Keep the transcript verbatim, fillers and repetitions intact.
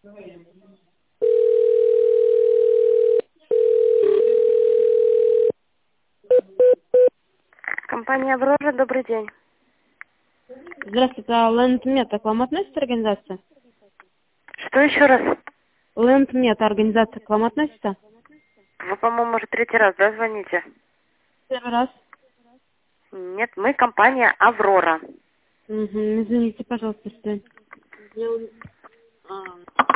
Компания «Аврора», добрый день. Здравствуйте, а LandMed к вам относится организация? Что еще раз? LandMed организация к вам относится? Вы, по-моему, уже третий раз, да, звоните? Первый раз. Нет, мы компания «Аврора». Угу, извините, пожалуйста, что...